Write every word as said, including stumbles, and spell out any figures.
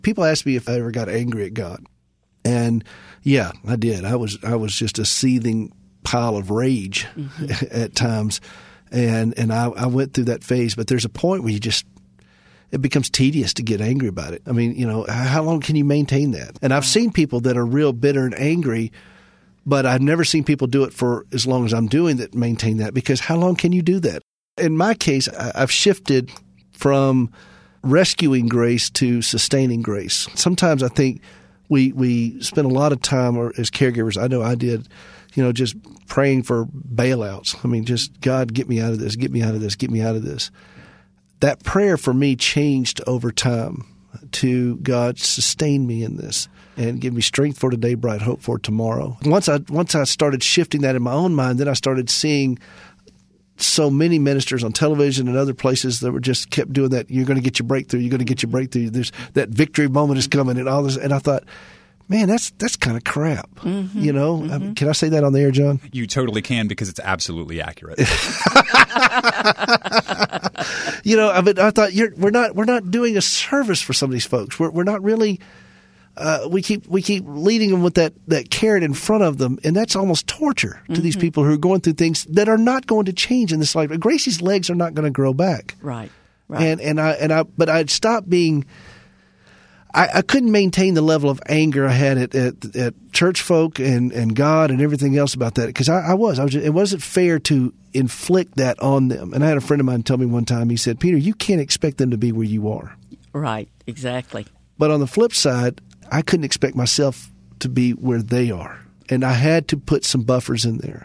People ask me if I ever got angry at God. And yeah, I did. I was I was just a seething pile of rage mm-hmm. at times. And and I, I went through that phase. But there's a point where you just – it becomes tedious to get angry about it. I mean, you know, how long can you maintain that? And I've seen people that are real bitter and angry, but I've never seen people do it for as long as I'm doing that, maintain that, because how long can you do that? In my case, I've shifted from rescuing grace to sustaining grace. Sometimes I think we we spend a lot of time, or as caregivers, I know I did, you know, just praying for bailouts. I mean, just, God, get me out of this, get me out of this, get me out of this. That prayer for me changed over time to, God, sustain me in this and give me strength for today, bright hope for tomorrow. Once I once I started shifting that in my own mind, then I started seeing so many ministers on television and other places that were just kept doing that. You're going to get your breakthrough. You're going to get your breakthrough. There's that victory moment is coming and all this. And I thought, man, that's that's kind of crap. Mm-hmm, you know, mm-hmm. I mean, can I say that on the air, John? You totally can, because it's absolutely accurate. You know, I mean, I thought you're, we're not we're not doing a service for some of these folks. We're we're not really. Uh, we keep we keep leading them with that, that carrot in front of them, and that's almost torture to mm-hmm. these people who are going through things that are not going to change in this life. Gracie's legs are not going to grow back, right? Right. And and I and I, but I'd stopped being. I, I couldn't maintain the level of anger I had at, at, at church folk and, and God and everything else about that, because I, I was. I was just, it wasn't fair to inflict that on them. And I had a friend of mine tell me one time, he said, Peter, you can't expect them to be where you are. Right, exactly. But on the flip side, I couldn't expect myself to be where they are. And I had to put some buffers in there.